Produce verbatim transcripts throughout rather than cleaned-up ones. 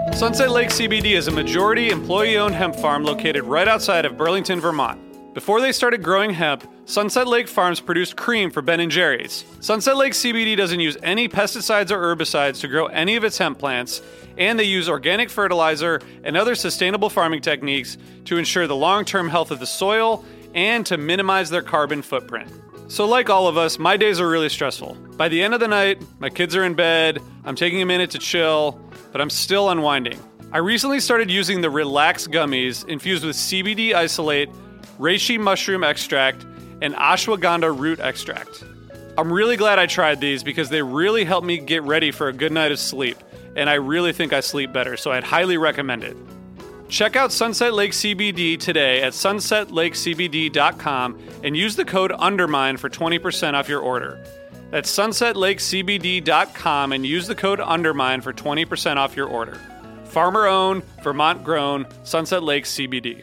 Sunset Lake C B D is a majority employee-owned hemp farm located right outside of Burlington, Vermont. Before they started growing hemp, Sunset Lake Farms produced cream for Ben and Jerry's. Sunset Lake C B D doesn't use any pesticides or herbicides to grow any of its hemp plants, and they use organic fertilizer and other sustainable farming techniques to ensure the long-term health of the soil and to minimize their carbon footprint. So like all of us, my days are really stressful. By the end of the night, my kids are in bed, I'm taking a minute to chill, but I'm still unwinding. I recently started using the Relax gummies infused with C B D isolate, reishi mushroom extract, and ashwagandha root extract. I'm really glad I tried these because they really helped me get ready for a good night of sleep, and I really think I sleep better, so I'd highly recommend it. Check out Sunset Lake C B D today at sunset lake c b d dot com and use the code UNDERMINE for twenty percent off your order. That's sunset lake c b d dot com and use the code UNDERMINE for twenty percent off your order. Farmer-owned, Vermont-grown, Sunset Lake C B D.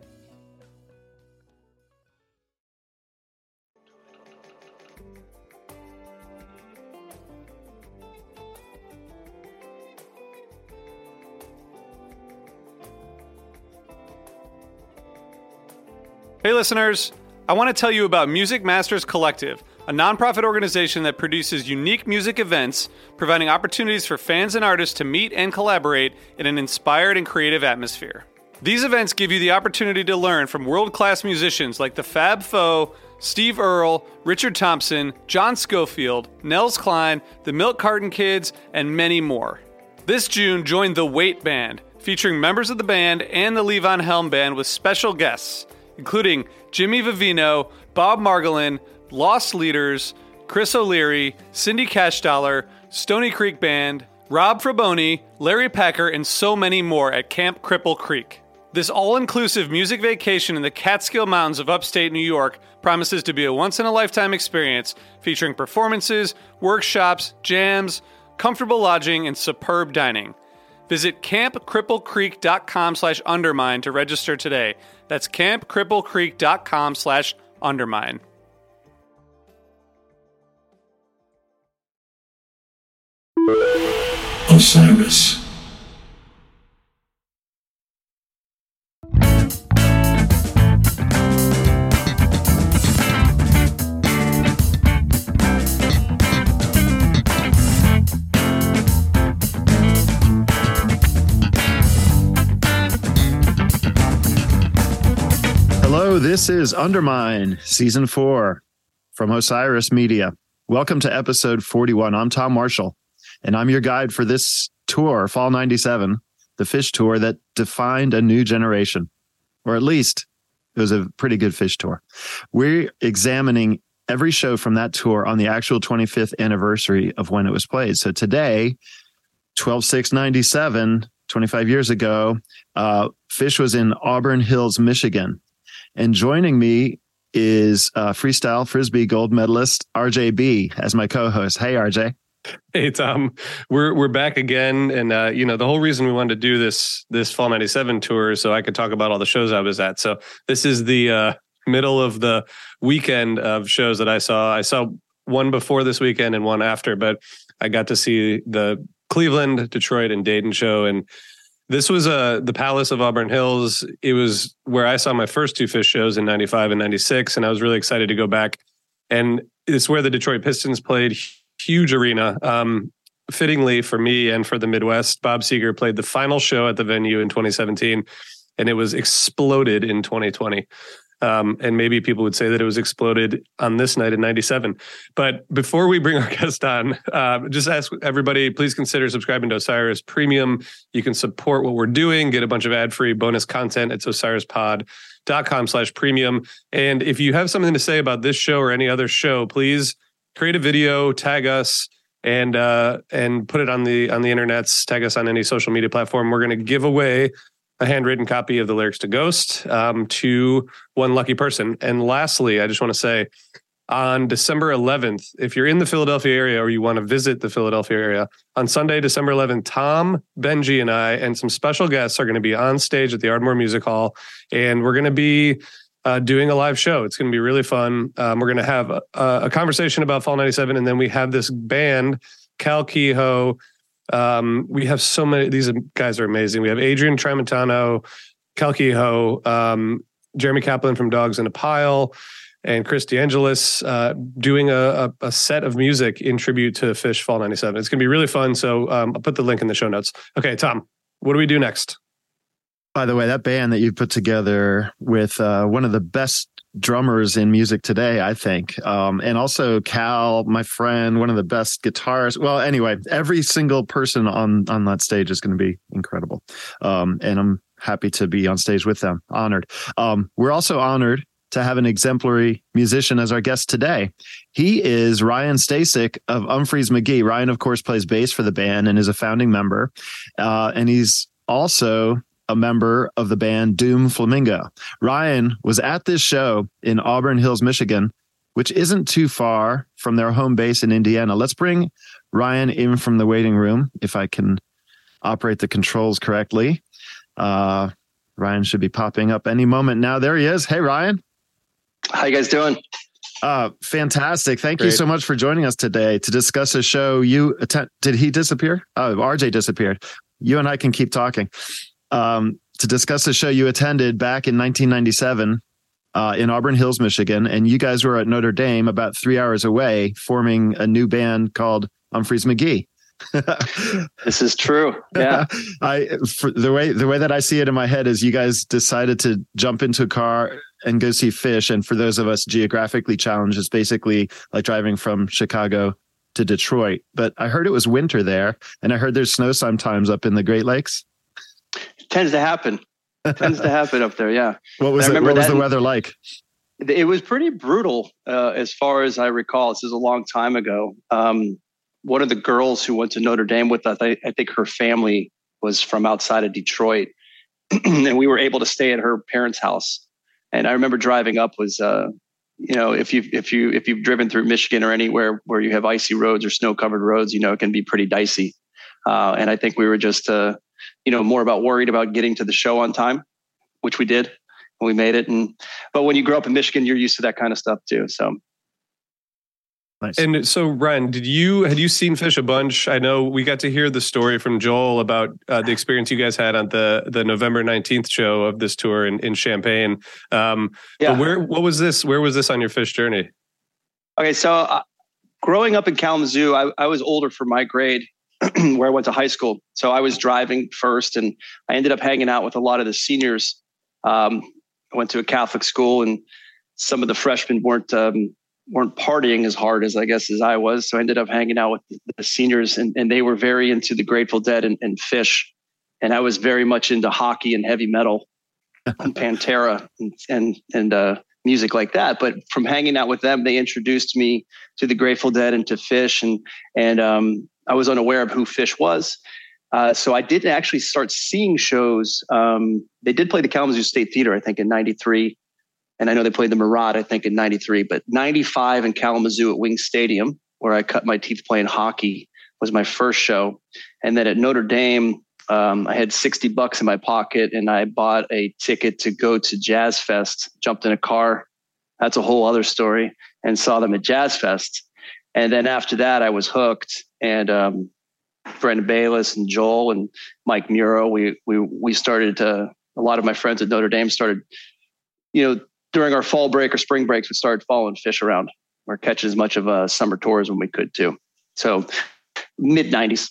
Hey listeners, I want to tell you about Music Masters Collective, a nonprofit organization that produces unique music events, providing opportunities for fans and artists to meet and collaborate in an inspired and creative atmosphere. These events give you the opportunity to learn from world-class musicians like the Fab Four, Steve Earle, Richard Thompson, John Schofield, Nels Cline, the Milk Carton Kids, and many more. This June, join the Wait Band, featuring members of the band and the Levon Helm Band with special guests, including Jimmy Vivino, Bob Margolin, Lost Leaders, Chris O'Leary, Cindy Cashdollar, Stony Creek Band, Rob Fraboni, Larry Packer, and so many more at Camp Cripple Creek. This all-inclusive music vacation in the Catskill Mountains of upstate New York promises to be a once-in-a-lifetime experience featuring performances, workshops, jams, comfortable lodging, and superb dining. Visit camp cripple creek dot com slash undermine to register today. That's camp cripple creek dot com slash undermine. Osiris. Hello, this is Undermine, Season four from Osiris Media. Welcome to episode forty-one. I'm Tom Marshall, and I'm your guide for this tour, Fall ninety-seven, the Phish tour that defined a new generation, or at least it was a pretty good Phish tour. We're examining every show from that tour on the actual twenty-fifth anniversary of when it was played. So today, twelve six ninety-seven, twenty-five years ago, uh, Phish was in Auburn Hills, Michigan. And joining me is uh, freestyle frisbee gold medalist R J B as my co-host. Hey, R J. Hey, Tom. We're we're back again, and uh, you know the whole reason we wanted to do this this Fall ninety-seven tour is so I could talk about all the shows I was at. So this is the uh, middle of the weekend of shows that I saw. I saw one before this weekend and one after, but I got to see the Cleveland, Detroit, and Dayton show, and this was uh, the Palace of Auburn Hills. It was where I saw my first two Phish shows in ninety-five and ninety-six, and I was really excited to go back. And it's where the Detroit Pistons played, huge arena. Um, fittingly for me and for the Midwest, Bob Seger played the final show at the venue in twenty seventeen, and it was exploded in twenty twenty. Um, and maybe people would say that it was exploded on this night in ninety-seven. But before we bring our guest on, uh, just ask everybody, please consider subscribing to Osiris Premium. You can support what we're doing, get a bunch of ad-free bonus content. It's osirispod.com slash premium. And if you have something to say about this show or any other show, please create a video, tag us, and uh, and put it on the on the internets, tag us on any social media platform. We're going to give away a handwritten copy of the lyrics to Ghost um, to one lucky person. And lastly, I just want to say on December eleventh, if you're in the Philadelphia area or you want to visit the Philadelphia area, on Sunday, December eleventh, Tom, Benji, and I, and some special guests are going to be on stage at the Ardmore Music Hall. And we're going to be uh, doing a live show. It's going to be really fun. Um, we're going to have a, a conversation about Fall ninety-seven. And then we have this band, Cal Kehoe, Um, we have so many. These guys are amazing. We have Adrian Tramontano, Cal Kehoe, um, Jeremy Kaplan from Dogs in a Pile, and Chris DeAngelis uh, doing a, a, a set of music in tribute to Phish Fall ninety-seven. It's going to be really fun. So um, I'll put the link in the show notes. Okay, Tom, what do we do next? By the way, that band that you put together with uh, one of the best drummers in music today, I think. Um, and also Cal, my friend, one of the best guitarists. Well, anyway, every single person on, on that stage is going to be incredible. Um, and I'm happy to be on stage with them. Honored. Um, we're also honored to have an exemplary musician as our guest today. He is Ryan Stasik of Umphrey's McGee. Ryan, of course, plays bass for the band and is a founding member. Uh, and he's also a member of the band Doom Flamingo. Ryan was at this show in Auburn Hills, Michigan, which isn't too far from their home base in Indiana. Let's bring Ryan in from the waiting room, if I can operate the controls correctly. Uh, Ryan should be popping up any moment now. There he is. Hey, Ryan. How you guys doing? Uh, fantastic. Thank Great. you so much for joining us today to discuss a show you attend. Did he disappear? Oh, R J disappeared. You and I can keep talking. Um, to discuss a show you attended back in nineteen ninety-seven uh, in Auburn Hills, Michigan. And you guys were at Notre Dame about three hours away forming a new band called Umphrey's McGee. This is true. Yeah. I, for the way, the way that I see it in my head is you guys decided to jump into a car and go see Phish. And for those of us geographically challenged, it's basically like driving from Chicago to Detroit. But I heard it was winter there, and I heard there's snow sometimes up in the Great Lakes. It tends to happen. It tends to happen up there. Yeah. What was, it, what was the weather like? It was pretty brutal, uh, as far as I recall. This is a long time ago. Um, one of the girls who went to Notre Dame with us, I, I think her family was from outside of Detroit, and we were able to stay at her parents' house. And I remember driving up was, uh, you know, if you if you if you've driven through Michigan or anywhere where you have icy roads or snow-covered roads, you know, it can be pretty dicey. Uh, and I think we were just, uh, you know, more about worried about getting to the show on time, which we did. We made it. And, but when you grow up in Michigan, you're used to that kind of stuff too. So. Nice. And so, Ryan, did you, had you seen Phish a bunch? I know we got to hear the story from Joel about uh, the experience you guys had on the, the November nineteenth show of this tour in, in Champaign. Um, yeah. But where, what was this, where was this on your Phish journey? Okay. So uh, growing up in Kalamazoo, I, I was older for my grade where I went to high school. So I was driving first, and I ended up hanging out with a lot of the seniors. Um, I went to a Catholic school, and some of the freshmen weren't, um, weren't partying as hard as I guess as I was. So I ended up hanging out with the seniors, and, and they were very into the Grateful Dead and, and Phish. And I was very much into hockey and heavy metal and Pantera and, and, and, uh, music like that. But from hanging out with them, they introduced me to the Grateful Dead and to Phish. And, and, um, I was unaware of who Phish was. Uh, so I didn't actually start seeing shows. Um, they did play the Kalamazoo State Theater, I think in ninety-three. And I know they played the Murat, I think, in ninety-three, but ninety-five in Kalamazoo at Wing Stadium, where I cut my teeth playing hockey, was my first show. And then at Notre Dame, um, I had sixty bucks in my pocket, and I bought a ticket to go to Jazz Fest, jumped in a car. That's a whole other story, and saw them at Jazz Fest. And then after that, I was hooked. And um, Brendan Bayless and Joel and Mike Muro, we we we started to, a lot of my friends at Notre Dame started, you know, during our fall break or spring breaks, we started following Phish around. We're catching as much of a summer tours when we could too. So mid nineties.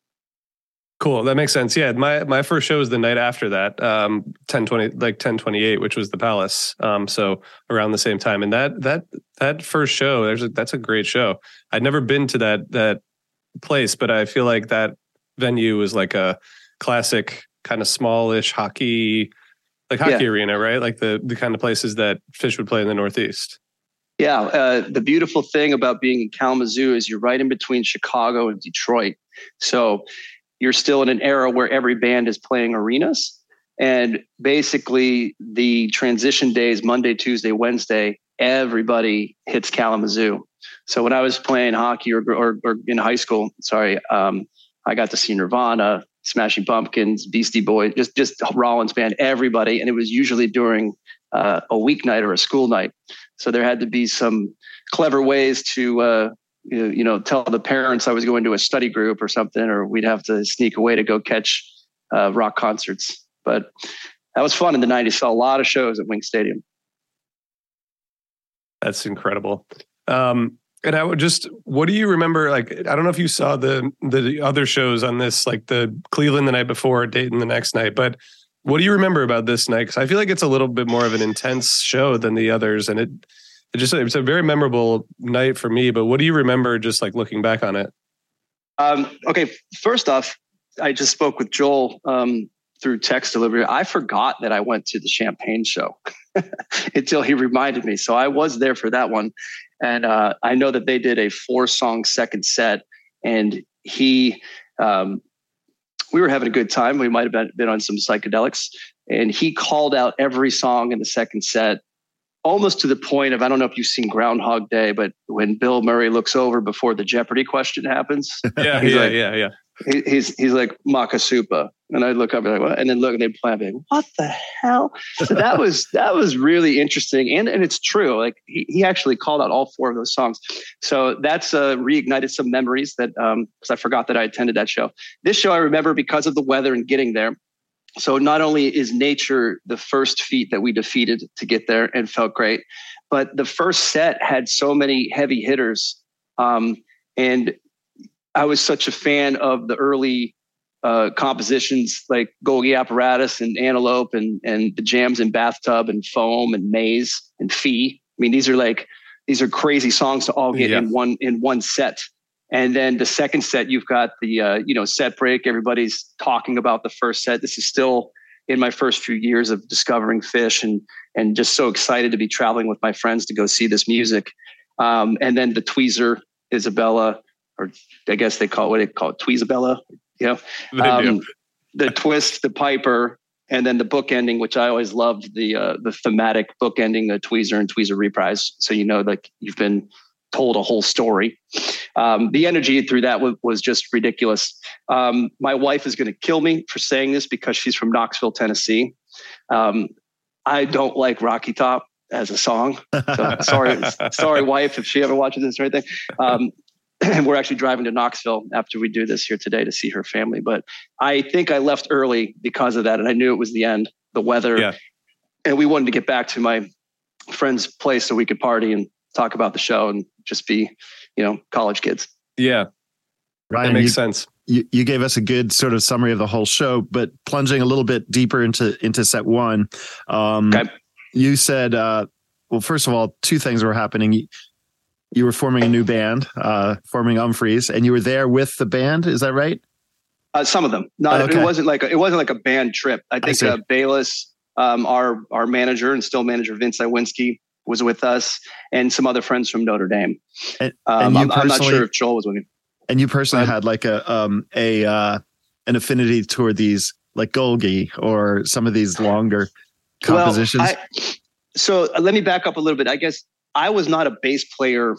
Cool. That makes sense. Yeah. My, my first show was the night after that, um, ten twenty, like ten twenty-eight, which was the Palace. Um, so around the same time. And that, that, that first show, there's a, that's a great show. I'd never been to that, that place, but I feel like that venue was like a classic kind of smallish hockey, like hockey yeah. arena, right? Like the, the kind of places that Phish would play in the Northeast. Yeah. Uh, the beautiful thing about being in Kalamazoo is you're right in between Chicago and Detroit. So you're still in an era where every band is playing arenas, and basically the transition days, Monday, Tuesday, Wednesday, everybody hits Kalamazoo. So when I was playing hockey or, or, or in high school, sorry, um, I got to see Nirvana, Smashing Pumpkins, Beastie Boys, just, just Rollins Band, everybody. And it was usually during uh, a weeknight or a school night. So there had to be some clever ways to, uh, you know, you know, tell the parents I was going to a study group or something, or we'd have to sneak away to go catch uh, rock concerts. But that was fun in the nineties. Saw a lot of shows at Wing Stadium. That's incredible. Um, and I would just, what do you remember? Like, I don't know if you saw the the other shows on this, like the Cleveland the night before, Dayton the next night, but what do you remember about this night? Because I feel like it's a little bit more of an intense show than the others, and it, it just it's a very memorable night for me. But what do you remember, just like looking back on it? Um, okay, first off, I just spoke with Joel um, through text delivery. I forgot that I went to the Champagne show until he reminded me. So I was there for that one. And uh, I know that they did a four song second set, and he, um, we were having a good time. We might've been, been on some psychedelics, and he called out every song in the second set, almost to the point of, I don't know if you've seen Groundhog Day, but when Bill Murray looks over before the Jeopardy question happens, yeah, he's yeah, like, yeah, yeah. He, he's he's like Makasupa, and I look up and like, what? And then look, and they play, like, what the hell? So that was that was really interesting, and and it's true. Like he, he actually called out all four of those songs, so that's uh, reignited some memories that um because I forgot that I attended that show. This show I remember because of the weather and getting there. So not only is Nature the first feat that we defeated to get there and felt great, but the first set had so many heavy hitters, um, and I was such a fan of the early uh, compositions like Golgi Apparatus and Antelope and and the jams in Bathtub and Foam and Maze and Fee. I mean, these are like these are crazy songs to all get yeah. in one in one set. And then the second set, you've got the uh, you know set break. Everybody's talking about the first set. This is still in my first few years of discovering Phish, and and just so excited to be traveling with my friends to go see this music. Um, and then the Tweezer, Isabella. Or I guess they call it, what they call it, Tweezabella, you know, um, the twist, the Piper, and then the book ending, which I always loved, the uh, the thematic book ending, the Tweezer and Tweezer reprise. So, you know, like you've been told a whole story. Um, the energy through that was, was just ridiculous. Um, my wife is going to kill me for saying this because she's from Knoxville, Tennessee. Um, I don't like Rocky Top as a song. So sorry, sorry, wife, if she ever watches this or anything. Um, And we're actually driving to Knoxville after we do this here today to see her family. But I think I left early because of that. And I knew it was the end, the weather. Yeah. And we wanted to get back to my friend's place so we could party and talk about the show and just be, you know, college kids. Yeah. Ryan, that makes you, sense. You, you gave us a good sort of summary of the whole show, but plunging a little bit deeper into, into set one, um, okay. you said, uh, well, first of all, two things were happening. You were forming a new band, uh, forming Umphrey's, and you were there with the band. Is that right? Uh, some of them. Not. Okay. It wasn't like a, it wasn't like a band trip. I think I uh, Bayless, um, our our manager and still manager Vince Iwinski was with us, and some other friends from Notre Dame. And, um, and I'm, I'm not sure if Joel was with me. And you personally had like a um a uh, an affinity toward these, like Golgi or some of these longer compositions. Well, I, so uh, let me back up a little bit. I guess. I was not a bass player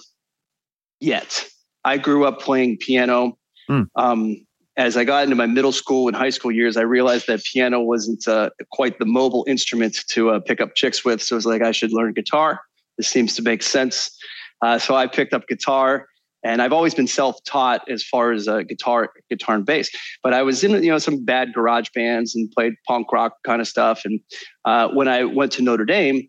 yet. I grew up playing piano. Mm. Um, as I got into my middle school and high school years, I realized that piano wasn't uh, quite the mobile instrument to uh, pick up chicks with. So it was like, I should learn guitar. This seems to make sense. Uh, so I picked up guitar, and I've always been self-taught as far as uh, guitar, guitar and bass. But I was in, you know, some bad garage bands and played punk rock kind of stuff. And uh, when I went to Notre Dame,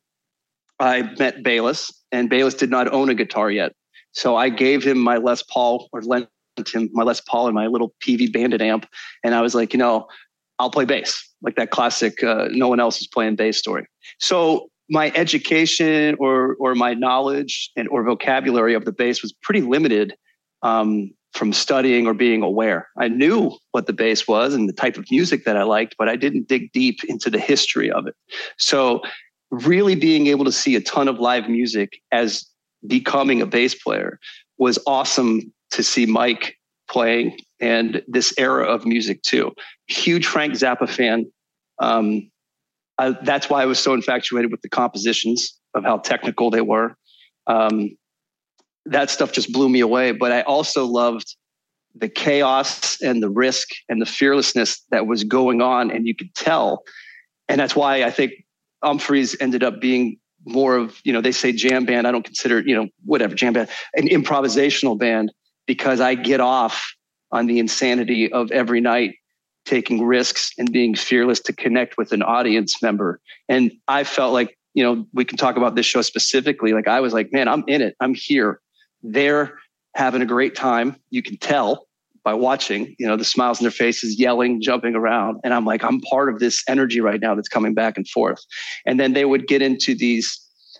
I met Bayless, and Bayless did not own a guitar yet. So I gave him my Les Paul, or lent him my Les Paul and my little P V Bandit amp. And I was like, you know, I'll play bass, like that classic, uh, no one else is playing bass story. So my education or or my knowledge and or vocabulary of the bass was pretty limited um, from studying or being aware. I knew what the bass was and the type of music that I liked, but I didn't dig deep into the history of it. So really being able to see a ton of live music as becoming a bass player was awesome to see Mike playing and this era of music too. Huge Frank Zappa fan. Um, I, that's why I was so infatuated with the compositions of how technical they were. Um, that stuff just blew me away. But I also loved the chaos and the risk and the fearlessness that was going on. And you could tell. And that's why I think Umphrey's ended up being more of, you know, they say jam band. I don't consider, you know, whatever, jam band, an improvisational band, because I get off on the insanity of every night taking risks and being fearless to connect with an audience member. And I felt like, you know, we can talk about this show specifically. Like I was like, man, I'm in it. I'm here. They're having a great time. You can tell by watching, you know, the smiles on their faces, yelling, jumping around. And I'm like, I'm part of this energy right now that's coming back and forth. And then they would get into these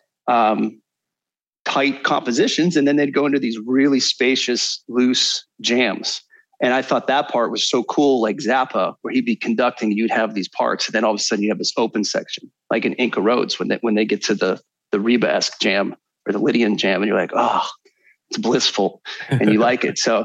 um, tight compositions, and then they'd go into these really spacious, loose jams. And I thought that part was so cool, like Zappa, where he'd be conducting, you'd have these parts, and then all of a sudden you have this open section, like in Inca Roads, when they, when they get to the, the Reba-esque jam or the Lydian jam, and you're like, oh, it's blissful, and you like it. So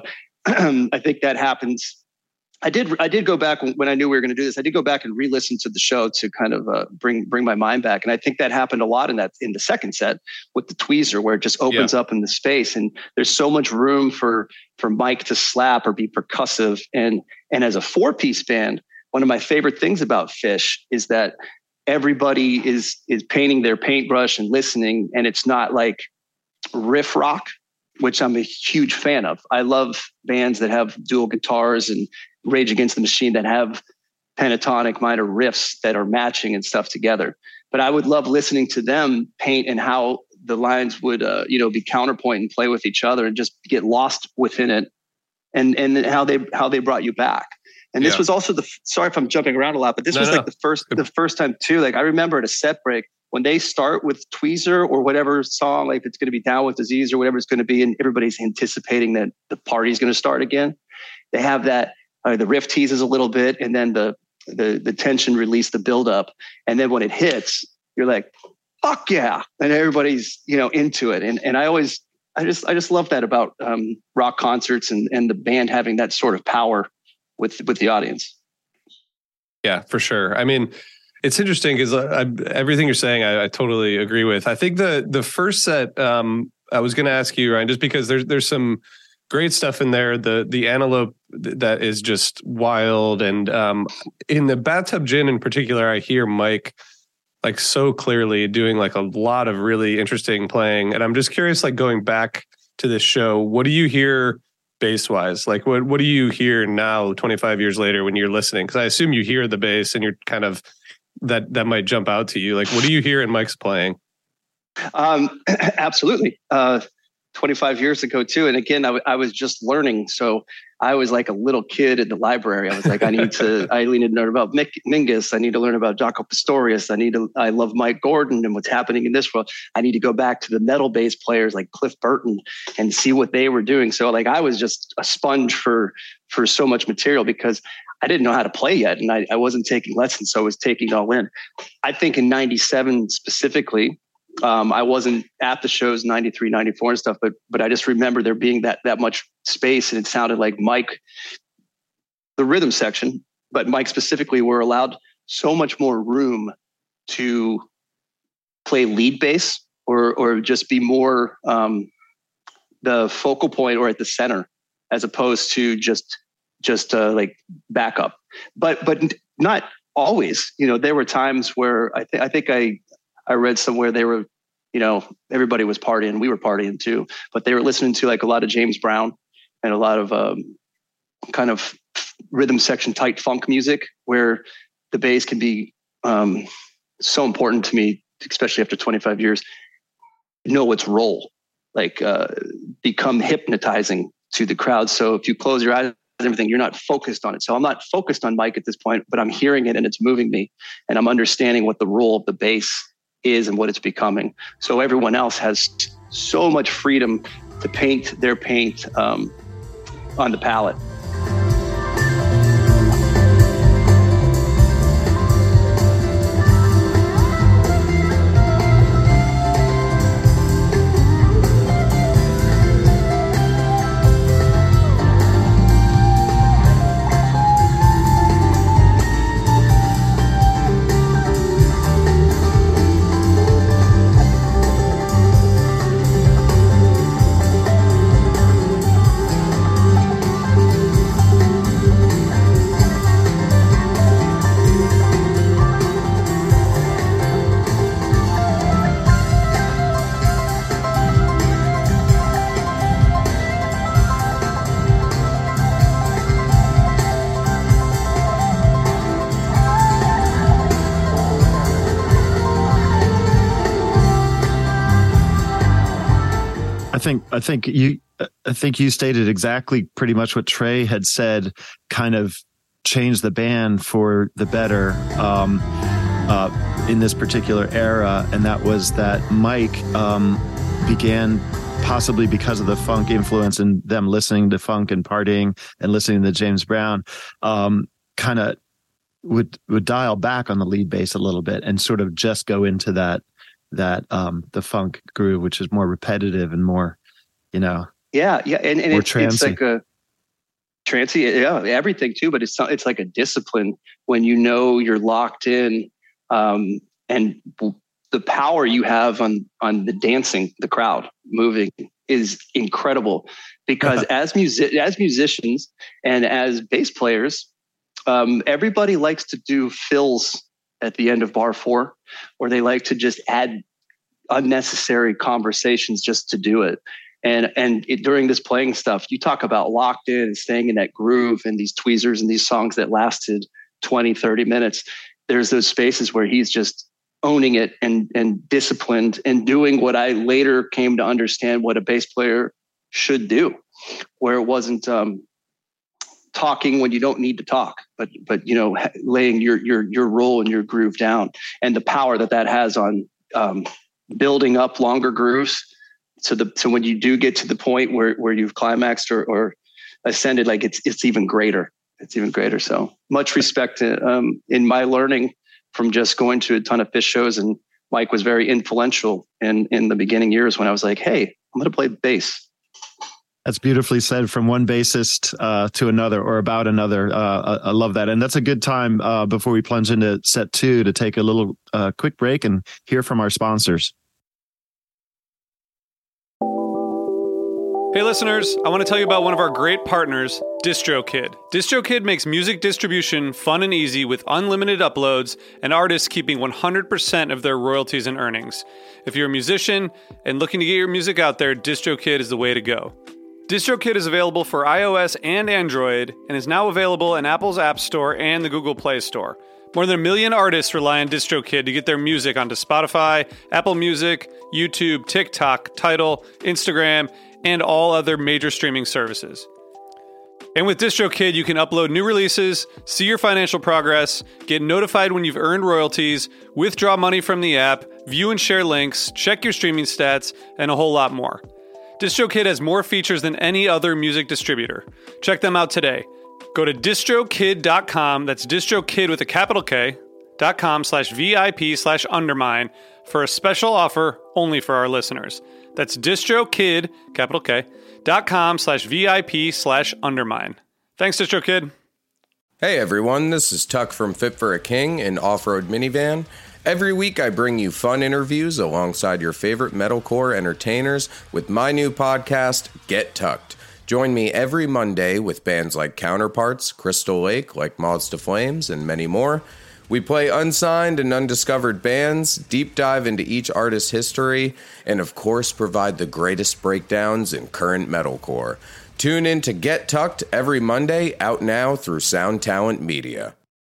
I think that happens. I did. I did go back when I knew we were going to do this. I did go back and re-listen to the show to kind of uh, bring bring my mind back, and I think that happened a lot in that in the second set with the tweezer, where it just opens yeah. up in the space, and there's so much room for for Mike to slap or be percussive. And and as a four piece band, one of my favorite things about Phish is that everybody is is painting their paintbrush and listening, and it's not like riff rock, which I'm a huge fan of. I love bands that have dual guitars and Rage Against the Machine that have pentatonic minor riffs that are matching and stuff together. But I would love listening to them paint and how the lines would, uh, you know, be counterpoint and play with each other and just get lost within it, and and how they how they brought you back. And this yeah. was also the. Sorry if I'm jumping around a lot, but this no, was no. like the first the first time too. Like I remember at a set break, when they start with Tweezer or whatever song, like it's going to be Down with Disease or whatever it's going to be, and everybody's anticipating that the party's going to start again. They have that, uh, the riff teases a little bit, and then the, the, the tension release, the build up. And then when it hits, you're like, fuck yeah. And everybody's, you know, into it. And, and I always, I just, I just love that about um, rock concerts and, and the band having that sort of power with, with the audience. Yeah, for sure. I mean, it's interesting because everything you're saying, I, I totally agree with. I think the the first set, um, I was going to ask you, Ryan, just because there's there's some great stuff in there. The the Antelope that is just wild, and um, in the Bathtub Gin in particular, I hear Mike like so clearly doing like a lot of really interesting playing. And I'm just curious, like going back to this show, what do you hear bass wise? Like what what do you hear now, twenty-five years later, when you're listening? Because I assume you hear the bass and you're kind of that that might jump out to you. Like, what do you hear in Mike's playing? Um, absolutely. Uh, twenty-five years ago too. And again, I, w- I was just learning. So I was like a little kid in the library. I was like, I need to, I need to learn about Mick Mingus. I need to learn about Jaco Pastorius. I need to, I love Mike Gordon and what's happening in this world. I need to go back to the metal bass players like Cliff Burton and see what they were doing. So like, I was just a sponge for, for so much material because I didn't know how to play yet, and I, I wasn't taking lessons, so I was taking it all in. I think in ninety-seven specifically, um, I wasn't at the shows ninety-three, ninety-four and stuff, but but I just remember there being that that much space, and it sounded like Mike, the rhythm section, but Mike specifically were allowed so much more room to play lead bass or or just be more um, the focal point or at the center, as opposed to just just uh, like backup, but, but not always. You know, there were times where I think, I think I, I read somewhere they were, you know, everybody was partying. We were partying too, but they were listening to like a lot of James Brown and a lot of um, kind of rhythm section tight funk music, where the bass can be um, so important to me, especially after twenty-five years, know its role, like uh, become hypnotizing to the crowd. So if you close your eyes, everything, you're not focused on it. So I'm not focused on Mike at this point, but I'm hearing it and it's moving me, and I'm understanding what the role of the bass is and what it's becoming. So everyone else has so much freedom to paint their paint um, on the palette. think I think you I think you stated exactly pretty much what Trey had said, kind of changed the band for the better um, uh, in this particular era, and that was that Mike um, began, possibly because of the funk influence and them listening to funk and partying and listening to James Brown, um, kind of would would dial back on the lead bass a little bit and sort of just go into that that um, the funk groove, which is more repetitive and more, you know. Yeah, yeah, and, and it, it's like a trancy, yeah, everything too. But it's it's like a discipline when you know you're locked in, um, and the power you have on on the dancing, the crowd moving is incredible. Because as music as musicians and as bass players, um, everybody likes to do fills at the end of bar four, or they like to just add unnecessary conversations just to do it. And and it, during this playing stuff, you talk about locked in and staying in that groove and these tweezers and these songs that lasted twenty, thirty minutes. There's those spaces where he's just owning it and and disciplined and doing what I later came to understand what a bass player should do, where it wasn't um, talking when you don't need to talk, but but you know, laying your your your role and your groove down, and the power that that has on um, building up longer grooves. So the so when you do get to the point where, where you've climaxed or, or ascended, like it's it's even greater. It's even greater. So much respect to, um, in my learning from just going to a ton of Phish shows, and Mike was very influential in in the beginning years when I was like, hey, I'm going to play bass. That's beautifully said, from one bassist uh, to another, or about another. Uh, I, I love that. And that's a good time uh, before we plunge into set two to take a little uh, quick break and hear from our sponsors. Hey listeners, I want to tell you about one of our great partners, DistroKid. DistroKid makes music distribution fun and easy with unlimited uploads and artists keeping one hundred percent of their royalties and earnings. If you're a musician and looking to get your music out there, DistroKid is the way to go. DistroKid is available for iOS and Android and is now available in Apple's App Store and the Google Play Store. More than a million artists rely on DistroKid to get their music onto Spotify, Apple Music, YouTube, TikTok, Tidal, Instagram, and all other major streaming services. And with DistroKid, you can upload new releases, see your financial progress, get notified when you've earned royalties, withdraw money from the app, view and share links, check your streaming stats, and a whole lot more. DistroKid has more features than any other music distributor. Check them out today. Go to distrokid dot com, that's distrokid with a capital K, dot com slash VIP slash undermine for a special offer only for our listeners. That's distrokid, capital K, dot com slash VIP slash undermine. Thanks, DistroKid. Hey everyone, this is Tuck from Fit for a King, an off-road minivan. Every week I bring you fun interviews alongside your favorite metalcore entertainers with my new podcast, Get Tucked. Join me every Monday with bands like Counterparts, Crystal Lake, like Moths to Flames, and many more. We play unsigned and undiscovered bands, deep dive into each artist's history, and of course provide the greatest breakdowns in current metalcore. Tune in to Get Tucked every Monday, out now through Sound Talent Media.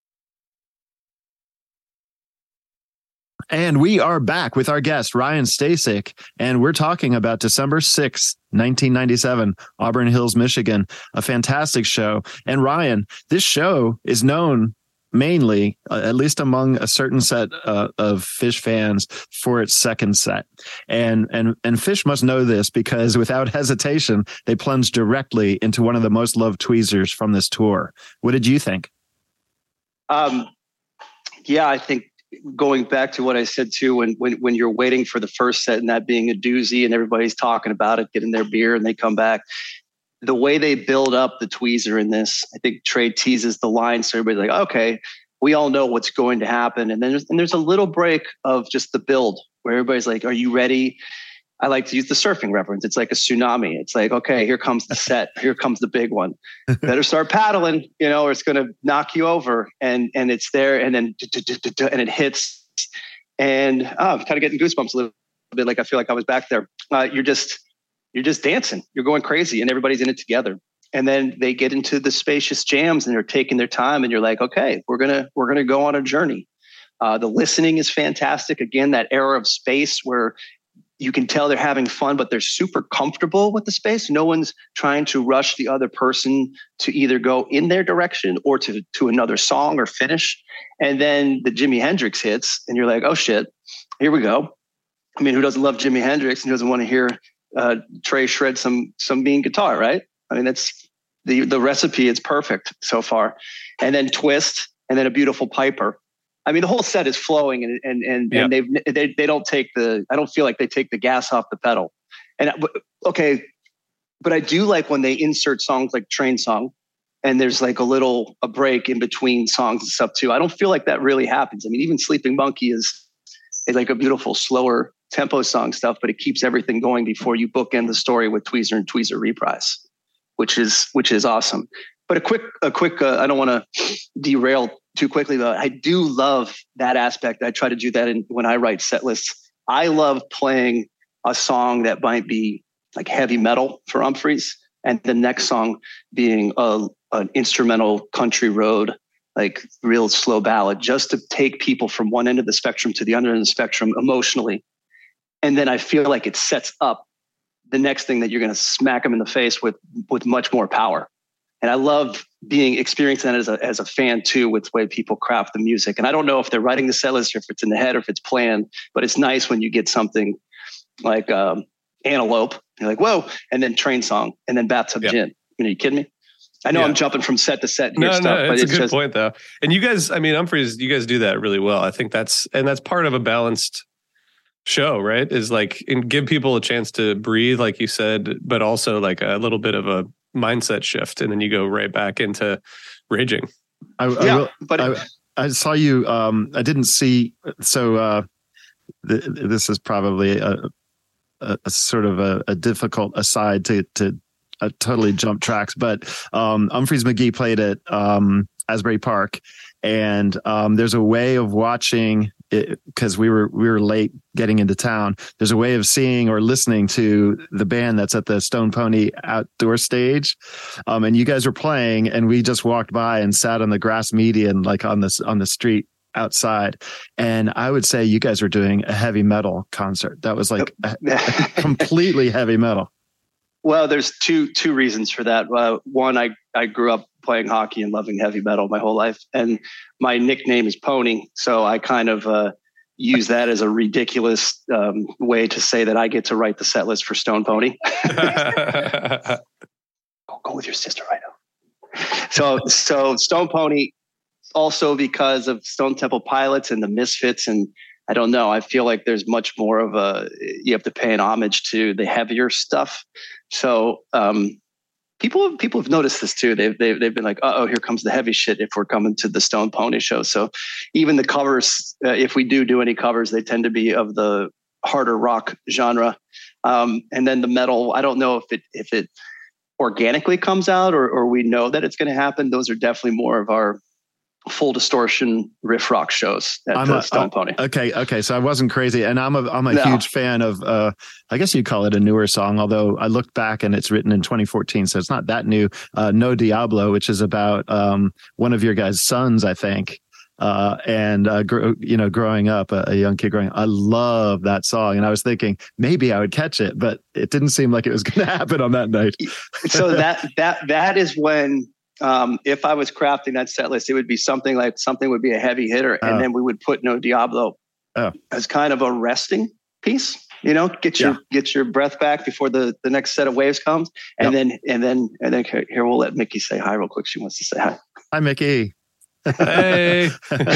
And we are back with our guest, Ryan Stasik, and we're talking about December sixth, nineteen ninety-seven, Auburn Hills, Michigan, a fantastic show. And Ryan, this show is known mainly, uh, at least among a certain set uh, of Phish fans, for its second set. And, and, and Phish must know this, because without hesitation, they plunged directly into one of the most loved tweezers from this tour. What did you think? Um, yeah, I think going back to what I said too, when, when, when you're waiting for the first set and that being a doozy and everybody's talking about it, getting their beer and they come back, the way they build up the tweezer in this, I think Trey teases the line. So everybody's like, okay, we all know what's going to happen. And then there's, and there's a little break of just the build where everybody's like, are you ready? I like to use the surfing reference. It's like a tsunami. It's like, okay, here comes the set. Here comes the big one. Better start paddling, you know, or it's going to knock you over. And and it's there, and then and it hits, and oh, I'm kind of getting goosebumps a little bit. Like I feel like I was back there. Uh, you're just you're just dancing. You're going crazy, and everybody's in it together. And then they get into the spacious jams, and they're taking their time. And you're like, okay, we're gonna we're gonna go on a journey. Uh, the listening is fantastic. Again, that era of space where you can tell they're having fun, but they're super comfortable with the space. No one's trying to rush the other person to either go in their direction or to, to another song or finish. And then the Jimi Hendrix hits and you're like, oh shit, here we go. I mean, who doesn't love Jimi Hendrix and doesn't want to hear uh, Trey shred some, some mean guitar, right? I mean, that's the, the recipe is perfect so far. And then twist and then a beautiful piper. I mean, the whole set is flowing, and and and, yeah. and they've, they they don't take the. I don't feel like they take the gas off the pedal. And okay, but I do like when they insert songs like Train Song, and there's like a little a break in between songs and stuff too. I don't feel like that really happens. I mean, even Sleeping Monkey is is like a beautiful, slower tempo song stuff, but it keeps everything going before you bookend the story with Tweezer and Tweezer Reprise, which is which is awesome. But a quick a quick. Uh, I don't want to derail too quickly, though. I do love that aspect. I try to do that in, when I write set lists. I love playing a song that might be like heavy metal for Umphrey's, and the next song being a, an instrumental country road, like real slow ballad, just to take people from one end of the spectrum to the other end of the spectrum emotionally. And then I feel like it sets up the next thing that you're going to smack them in the face with, with much more power. And I love being experiencing that as a as a fan too, with the way people craft the music. And I don't know if they're writing the set list or if it's in the head or if it's planned, but it's nice when you get something like um, Antelope. You're like, whoa, and then Train Song, and then Bathtub Yep. Gin. I mean, are you kidding me? I know Yeah. I'm jumping from set to set here No, stuff, no, but it's a it's good just point though. And you guys, I mean, Umphrey's, you guys do that really well. I think that's and that's part of a balanced show, right? Is like and give people a chance to breathe, like you said, but also like a little bit of a mindset shift, and then you go right back into raging. I, I, yeah, will- but it, I, I saw you. Um, I didn't see. So uh, th- this is probably a, a, a sort of a, a difficult aside to to uh, totally jump tracks. But um, Umphrey's McGee played at um, Asbury Park, and um, there's a way of watching it because we were we were late getting into town. There's a way of seeing or listening to the band that's at the Stone Pony outdoor stage, um, and you guys were playing, and we just walked by and sat on the grass median, like on this on the street outside. And I would say you guys were doing a heavy metal concert. That was like a, a completely heavy metal. well, there's two two reasons for that. Uh, one, I I grew up playing hockey and loving heavy metal my whole life, and my nickname is Pony, so I kind of uh, use that as a ridiculous um, way to say that I get to write the set list for Stone Pony. go, go with your sister right now. So, so Stone Pony, also because of Stone Temple Pilots and the Misfits, and I don't know, I feel like there's much more of a, you have to pay an homage to the heavier stuff. So um, people people have noticed this too. They've they've, they've been like, uh-oh, here comes the heavy shit if we're coming to the Stone Pony show. So even the covers, uh, if we do do any covers, they tend to be of the harder rock genre. Um, and then the metal, I don't know if it if it organically comes out or, or we know that it's going to happen. Those are definitely more of our full distortion riff rock shows at I'm the a- Stone Pony. Okay, okay. So I wasn't crazy, and I'm a I'm a No. huge fan of. Uh, I guess you'd call it a newer song, although I looked back and it's written in twenty fourteen, so it's not that new. Uh, No Diablo, which is about um, one of your guys' sons, I think, uh, and uh, gr- you know, growing up, a, a young kid growing. I love that song, and I was thinking maybe I would catch it, but it didn't seem like it was going to happen on that night. So that that that is when. Um, if I was crafting that set list, it would be something like something would be a heavy hitter, and Oh. then we would put No Diablo Oh. as kind of a resting piece. You know, get your Yeah. get your breath back before the, the next set of waves comes, and then and then and then here here, we'll let Mickey say hi real quick. She wants to say hi. Hi, Mickey. Hey.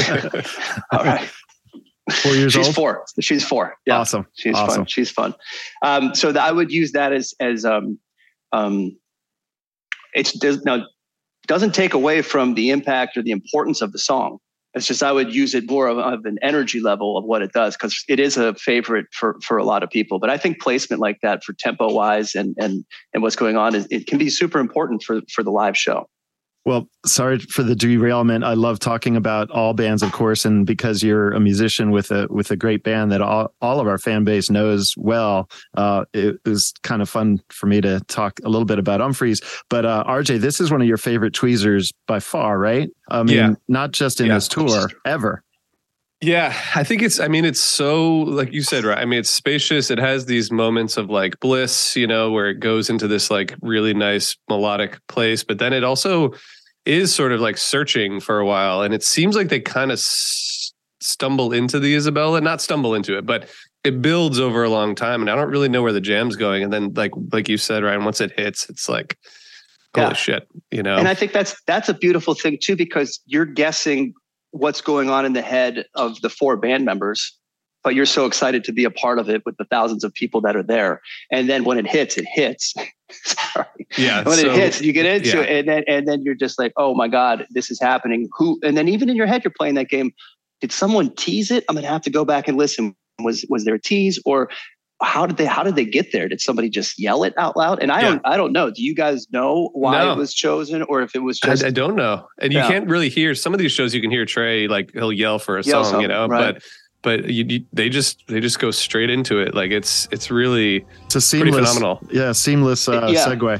All right, Four years she's old. four. She's four. Yeah, Awesome. she's awesome. fun. She's fun. Um, so that I would use that as as um um. It's does now. Doesn't take away from the impact or the importance of the song. It's just I would use it more of, of an energy level of what it does, because it is a favorite for, for a lot of people. But I think placement like that for tempo wise and and and what's going on is it can be super important for for the live show. Well, sorry for the derailment. I love talking about all bands, of course, and because you're a musician with a with a great band that all, all of our fan base knows well, uh, it was kind of fun for me to talk a little bit about Umphrey's. But uh, R J, this is one of your favorite Tweezers by far, right? I mean, Yeah. not just in Yeah. this tour, ever. Yeah, I think it's, I mean, it's so, like you said, right? I mean, it's spacious. It has these moments of like bliss, you know, where it goes into this like really nice melodic place, but then it also is sort of like searching for a while. And it seems like they kind of s- stumble into the Isabella, not stumble into it, but it builds over a long time. And I don't really know where the jam's going. And then like, like you said, Ryan, once it hits, it's like, holy Yeah. shit, you know? And I think that's, that's a beautiful thing too, because you're guessing what's going on in the head of the four band members, but you're so excited to be a part of it with the thousands of people that are there. And then when it hits, it hits. Sorry. Yeah. When so, it hits, you get into yeah. it, and then and then you're just like, oh my God, this is happening. Who? And then even in your head, you're playing that game. Did someone tease it? I'm gonna have to go back and listen. Was was there a tease, or how did they how did they get there? Did somebody just yell it out loud? And I Yeah. don't I don't know. Do you guys know why No. it was chosen, or if it was just I, I don't know. And you Yeah. can't really hear some of these shows. You can hear Trey, like he'll yell for a Yell song, you something, know, right. but, but you, you, they just, they just go straight into it. Like it's, it's really It's a pretty seamless, phenomenal. yeah, seamless uh, Yeah. segue.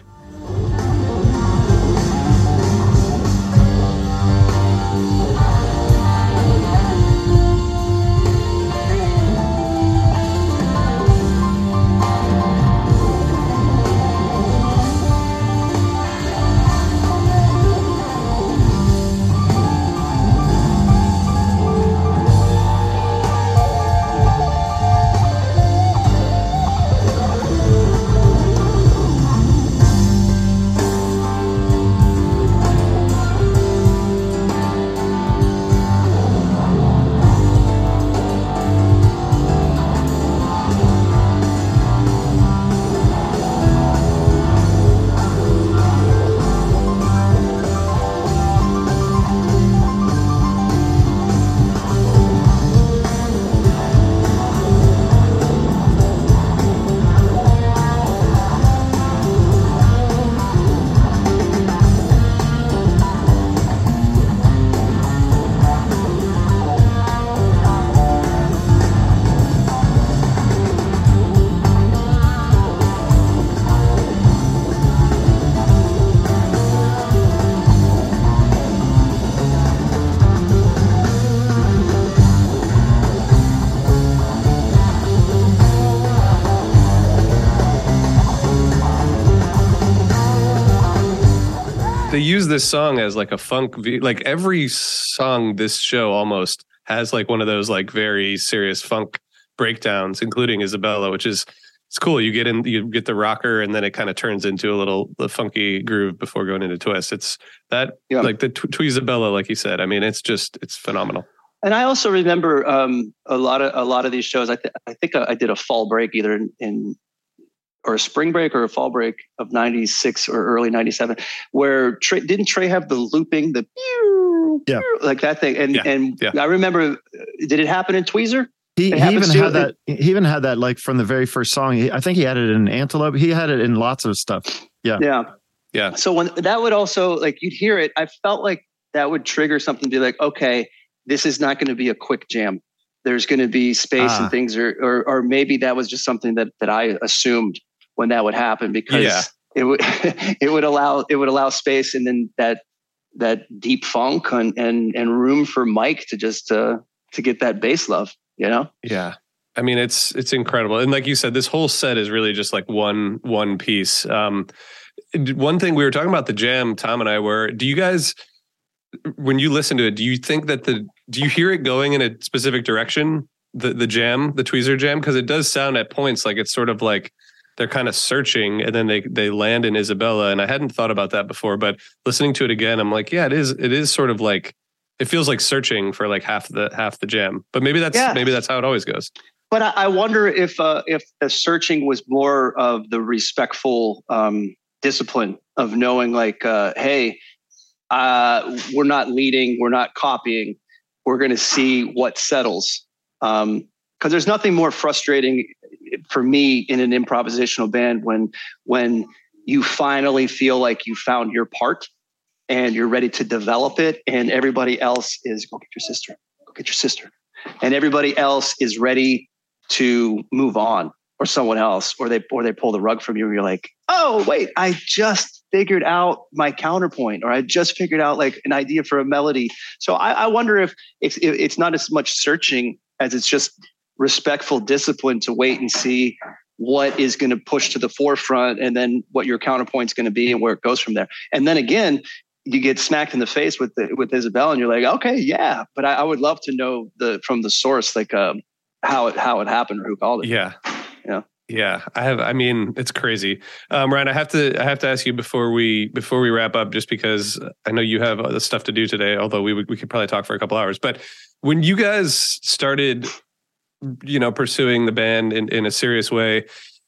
They use this song as like a funk, v- like every song this show almost has like one of those like very serious funk breakdowns, including Isabella, which is, it's cool. You get in, you get the rocker, and then it kind of turns into a little the funky groove before going into twist. It's that Yeah. like the tw- Tweezabella, like you said. I mean, it's just, it's phenomenal. And I also remember um, a lot of a lot of these shows. I, th- I think I did a fall break either in, in or a spring break or a fall break of ninety-six or early ninety-seven, where Trey, didn't Trey have the looping, the Yeah. like that thing? And Yeah, and yeah. I remember, did it happen in Tweezer? He, It he happens even to- had that. He even had that like from the very first song. He, I think he had it in Antelope. He had it in lots of stuff. Yeah. Yeah. Yeah. So when that would also like you'd hear it, I felt like that would trigger something to be like, okay, this is not going to be a quick jam. There's going to be space Ah. and things, or, or or maybe that was just something that that I assumed when that would happen, because Yeah. it would it would allow it would allow space, and then that that deep funk and and, and room for Mike to just uh, to get that bass love, you know. Yeah. I mean, it's, it's incredible. And like you said, this whole set is really just like one, one piece. Um, one thing we were talking about the jam, Tom and I were, do you guys, when you listen to it, do you think that the, do you hear it going in a specific direction? The, the jam, the tweezer jam? Cause it does sound at points like it's sort of like they're kind of searching, and then they, they land in Isabella. And I hadn't thought about that before, but listening to it again, I'm like, yeah, it is, it is sort of like, it feels like searching for like half the, half the jam, but maybe that's, Yeah. maybe that's how it always goes. But I, I wonder if uh, if the searching was more of the respectful um, discipline of knowing, like, uh, hey, uh, we're not leading, we're not copying, we're going to see what settles. Because um, there's nothing more frustrating for me in an improvisational band when when you finally feel like you found your part and you're ready to develop it, and everybody else is go get your sister, go get your sister, and everybody else is ready to move on, or someone else, or they or they pull the rug from you, and you're like, oh wait, I just figured out my counterpoint, or I just figured out like an idea for a melody. So I, I wonder if it's, if it's not as much searching as it's just respectful discipline to wait and see what is going to push to the forefront, and then what your counterpoint's going to be and where it goes from there. And then again, you get smacked in the face with the, with Isabel, and you're like, okay, yeah, but I, I would love to know the from the source, like um, how it how it happened or who called it. Yeah, yeah, yeah. I have. I mean, it's crazy. Um, Ryan, I have to I have to ask you before we before we wrap up, just because I know you have other stuff to do today. Although we would we could probably talk for a couple hours. But when you guys started, you know, pursuing the band in, in a serious way,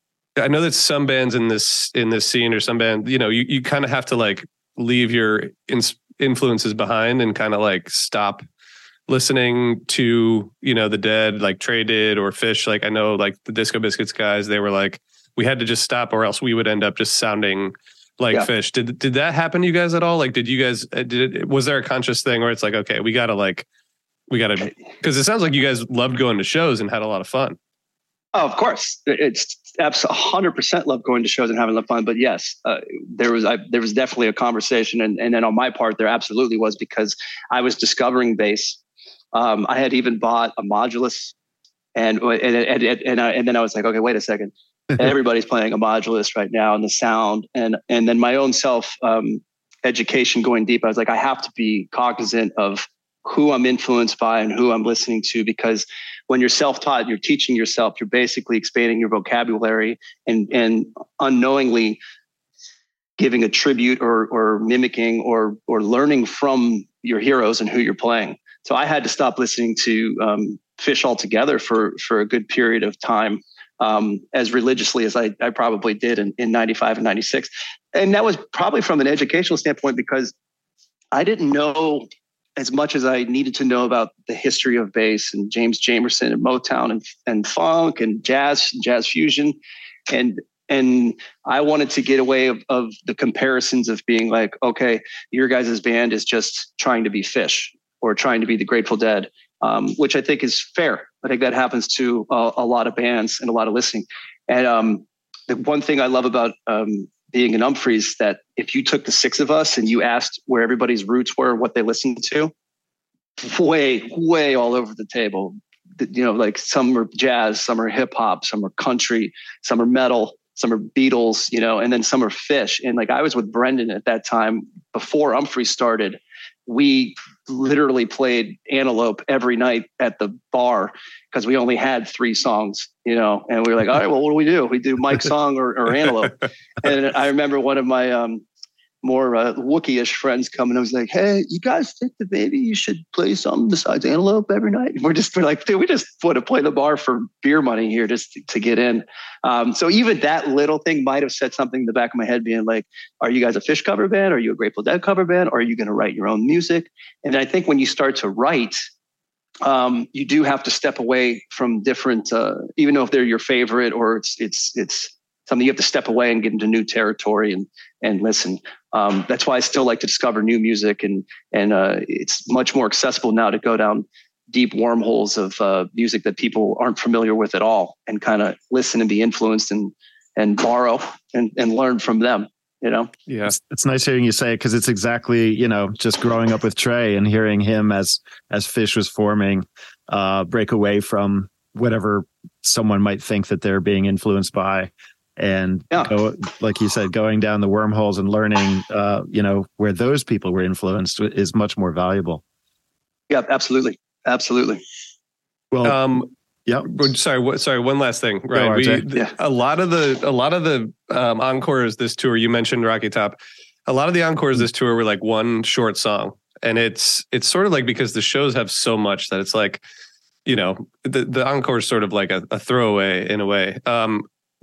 I know that some bands in this in this scene, or some band, you know, you, you kind of have to like leave your ins- influences behind and kind of like stop listening to, you know, the Dead, like Trey did, or Fish. Like I know like the Disco Biscuits guys, they were like, we had to just stop or else we would end up just sounding like yeah. Fish. Did did that happen to you guys at all? Like, did you guys, did it, was there a conscious thing where it's like, okay, we got to like, we got to, because it sounds like you guys loved going to shows and had a lot of fun. Oh, of course. It's absolutely one hundred percent love going to shows and having a lot of fun. But yes, uh, there was I, there was definitely a conversation. And, and then on my part, there absolutely was, because I was discovering bass. Um, I had even bought a Modulus. And and and, and, and, I, and then I was like, okay, wait a second. Everybody's playing a Modulus right now, and the sound. And, and then my own self um, education going deep, I was like, I have to be cognizant of who I'm influenced by and who I'm listening to, because when you're self-taught, you're teaching yourself, you're basically expanding your vocabulary and, and unknowingly giving a tribute or, or mimicking or, or learning from your heroes and who you're playing. So I had to stop listening to um, Fish altogether for, for a good period of time, um, as religiously as I, I probably did in, in ninety-five and ninety-six. And that was probably from an educational standpoint, because I didn't know as much as I needed to know about the history of bass and James Jamerson and Motown and, and funk and jazz, and jazz fusion. And, and I wanted to get away of, of the comparisons of being like, okay, your guys' band is just trying to be Fish or trying to be the Grateful Dead, um, which I think is fair. I think that happens to a, a lot of bands and a lot of listening. And um, the one thing I love about um, being in Umphrey's, that if you took the six of us and you asked where everybody's roots were, what they listened to, way, way all over the table. You know, like some are jazz, some are hip hop, some are country, some are metal, some are Beatles, you know, and then some are Fish. And like I was with Brendan at that time before Umphrey started. We literally played Antelope every night at the bar because we only had three songs, you know, and we were like, all right, well, what do we do? We do Mike's song or, or Antelope. And I remember one of my um, more uh, Wookiee-ish friends coming. I was like, hey, you guys think that maybe you should play something besides Antelope every night? We're just we're like, dude, we just want to play the bar for beer money here just to, to get in. Um, so even that little thing might have said something in the back of my head being like, are you guys a Fish cover band? Are you a Grateful Dead cover band? Or are you going to write your own music? And I think when you start to write, um, you do have to step away from different, uh, even though if they're your favorite or it's it's it's something you have to step away and get into new territory and and listen. Um, that's why I still like to discover new music, and and uh, it's much more accessible now to go down deep wormholes of uh, music that people aren't familiar with at all, and kind of listen and be influenced and and borrow and, and learn from them. You know, yeah, it's, it's nice hearing you say it, because it's exactly, you know, just growing up with Trey and hearing him as as Fish was forming, uh, break away from whatever someone might think that they're being influenced by. And yeah. go, like you said, going down the wormholes and learning, uh, you know, where those people were influenced is much more valuable. Yeah, absolutely, absolutely. Well, um, yeah. Sorry, what, sorry. One last thing, right? No, we yeah. a lot of the a lot of the um, encores this tour. You mentioned Rocky Top. A lot of the encores this tour were like one short song, and it's it's sort of like because the shows have so much that it's like, you know, the the encore is sort of like a, a throwaway in a way. Um,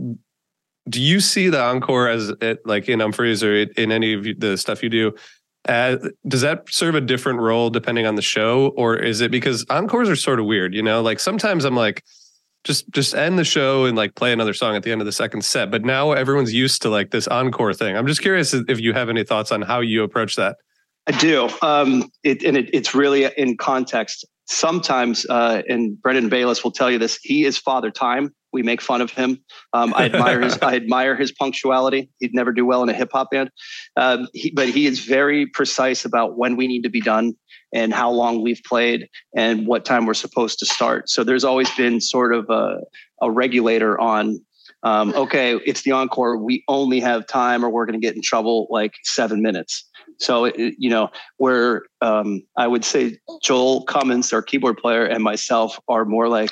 Do you see the encore as it, like in Umphrey's or in any of the stuff you do? Uh, does that serve a different role depending on the show, or is it because encores are sort of weird? You know, like sometimes I'm like, just just end the show and like play another song at the end of the second set. But now everyone's used to like this encore thing. I'm just curious if you have any thoughts on how you approach that. I do, um, it, and it, it's really in context. sometimes, uh, and Brendan Bayless will tell you this, he is Father Time. We make fun of him. Um, I admire his. I admire his punctuality. He'd never do well in a hip hop band, um, he, but he is very precise about when we need to be done and how long we've played and what time we're supposed to start. So there's always been sort of a, a regulator on. Um, okay, it's the encore. We only have time, or we're going to get in trouble like seven minutes. So it, you know, where um, I would say Joel Cummins, our keyboard player, and myself are more like,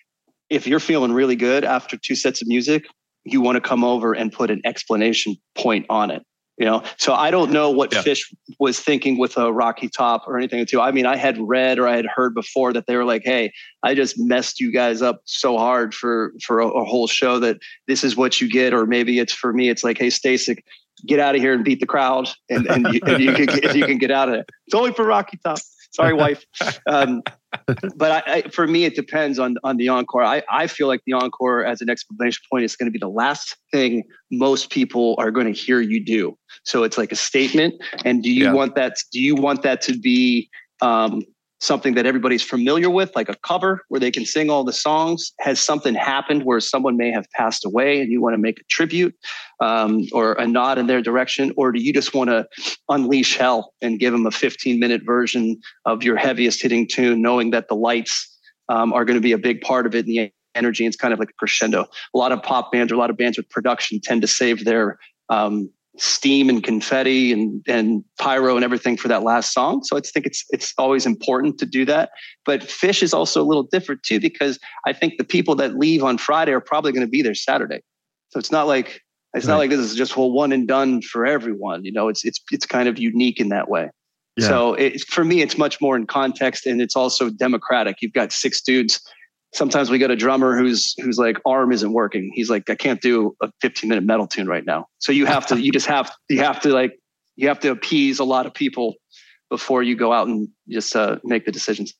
if you're feeling really good after two sets of music, you want to come over and put an explanation point on it. You know, so I don't know what yeah. Fish was thinking with a Rocky Top or anything too. I mean, I had read or I had heard before that they were like, "Hey, I just messed you guys up so hard for for a, a whole show that this is what you get." Or maybe it's for me, it's like, "Hey, Stasek, get out of here and beat the crowd, and and you, and you can get, you can get out of it. It's only for Rocky Top." Sorry, wife. Um, but I, I, for me, it depends on, on the encore. I, I feel like the encore as an explanation point is going to be the last thing most people are going to hear you do. So it's like a statement. And do you yeah. want that? Do you want that to be um, something that everybody's familiar with, like a cover where they can sing all the songs? Has something happened where someone may have passed away and you want to make a tribute um, or a nod in their direction? Or do you just want to unleash hell and give them a fifteen minute version of your heaviest hitting tune, knowing that the lights um, are going to be a big part of it and the energy? It's kind of like a crescendo. A lot of pop bands or a lot of bands with production tend to save their um, steam and confetti and, and pyro and everything for that last song. So I think it's it's always important to do that. But Fish is also a little different too, because I think the people that leave on Friday are probably going to be there Saturday. So it's not like it's right. not like this is just well one and done for everyone. You know, it's it's it's kind of unique in that way. Yeah. So it, for me, it's much more in context, and it's also democratic. You've got six dudes. Sometimes we get a drummer who's who's like arm isn't working. He's like, I can't do a fifteen minute metal tune right now. So you have to, you just have, you have to like, you have to appease a lot of people before you go out and just uh, make the decisions.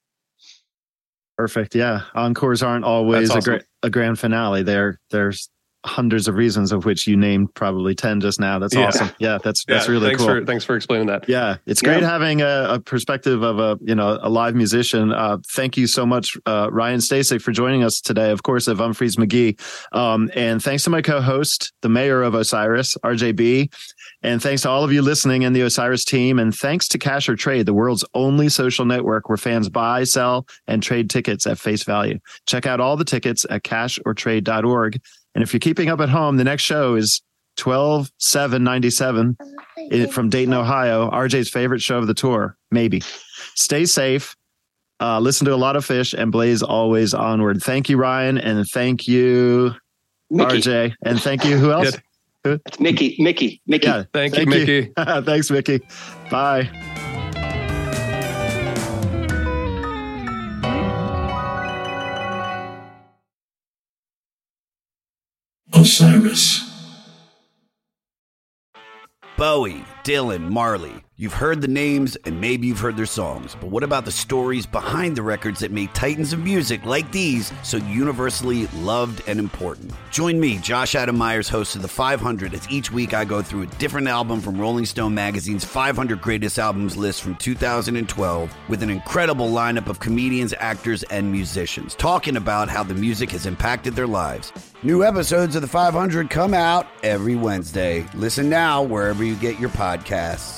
Perfect. Yeah, encores aren't always awesome. a great a grand finale. There, there's hundreds of reasons, of which you named probably ten just now. That's yeah. awesome. Yeah, that's that's yeah, really thanks cool. For, thanks for explaining that. Yeah, it's great yeah. having a, a perspective of a you know a live musician. Uh, thank you so much, uh, Ryan Stasek, for joining us today. Of course, of Umphreys McGee, um, and thanks to my co-host, the mayor of Osiris, R J B, and thanks to all of you listening and the Osiris team, and thanks to Cash or Trade, the world's only social network where fans buy, sell, and trade tickets at face value. Check out all the tickets at cash or trade dot org. And if you're keeping up at home, the next show is twelve seven ninety-seven from Dayton, Ohio, R J's favorite show of the tour, maybe. Stay safe, uh, listen to a lot of Fish, and blaze always onward. Thank you, Ryan, and thank you, Mickey. R J, and thank you, who else? Who? It's Mickey, Mickey, Mickey. Yeah, thank, thank you, you, Mickey. Thanks, Mickey. Bye. Osiris. Bowie, Dylan, Marley. You've heard the names and maybe you've heard their songs, but what about the stories behind the records that made titans of music like these so universally loved and important? Join me, Josh Adam Myers, host of The five hundred, as each week I go through a different album from Rolling Stone magazine's five hundred Greatest Albums list from two thousand twelve with an incredible lineup of comedians, actors, and musicians talking about how the music has impacted their lives. New episodes of The five hundred come out every Wednesday. Listen now wherever you get your podcasts.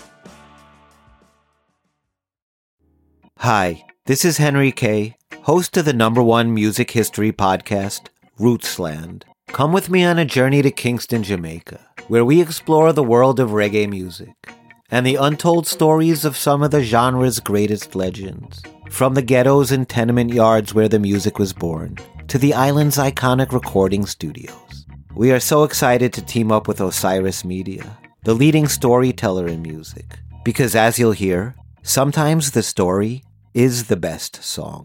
Hi, this is Henry Kay, host of the number one music history podcast, Rootsland. Come with me on a journey to Kingston, Jamaica, where we explore the world of reggae music and the untold stories of some of the genre's greatest legends. From the ghettos and tenement yards where the music was born, to the island's iconic recording studios. We are so excited to team up with Osiris Media, the leading storyteller in music, because as you'll hear, sometimes the story is the best song.